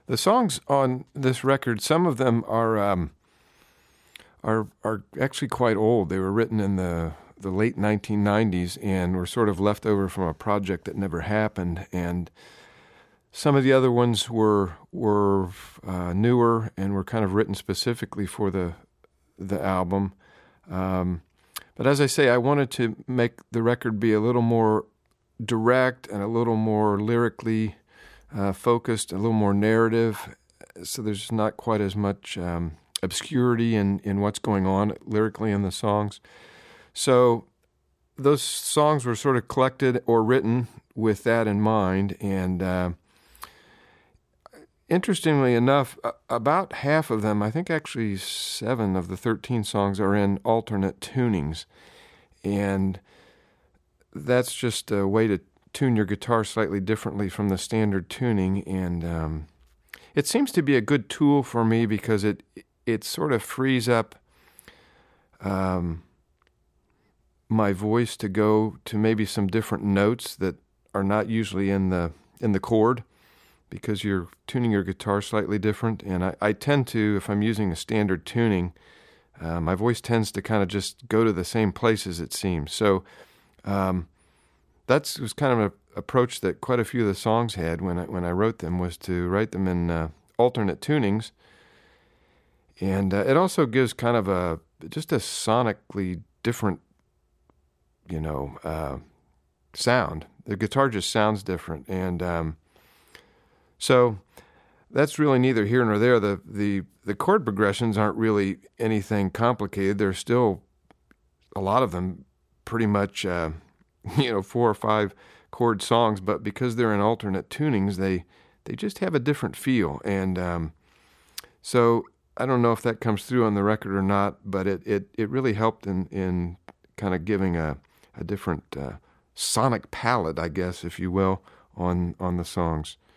The songs on this record, some of them are actually quite old. They were written in the late 1990s and were sort of left over from a project that never happened. And some of the other ones were newer and were kind of written specifically for the album. But as I say, I wanted to make the record be a little more direct and a little more lyrically focused, a little more narrative, so there's not quite as much obscurity in what's going on lyrically in the songs. So those songs were sort of collected or written with that in mind, and interestingly enough, about half of them, I think actually 7 of the 13 songs, are in alternate tunings. And that's just a way to tune your guitar slightly differently from the standard tuning. And it seems to be a good tool for me because it sort of frees up my voice to go to maybe some different notes that are not usually in the chord, because you're tuning your guitar slightly different. And I tend to, if I'm using a standard tuning, my voice tends to kind of just go to the same places, it seems. So that was kind of an approach that quite a few of the songs had when I wrote them, was to write them in alternate tunings. And it also gives kind of just a sonically different, sound. The guitar just sounds different. And so that's really neither here nor there. The chord progressions aren't really anything complicated. There's still a lot of them pretty much, 4 or 5 chord songs, but because they're in alternate tunings, they just have a different feel. And so I don't know if that comes through on the record or not, but it really helped in kind of giving a different sonic palette, I guess, if you will, on the songs.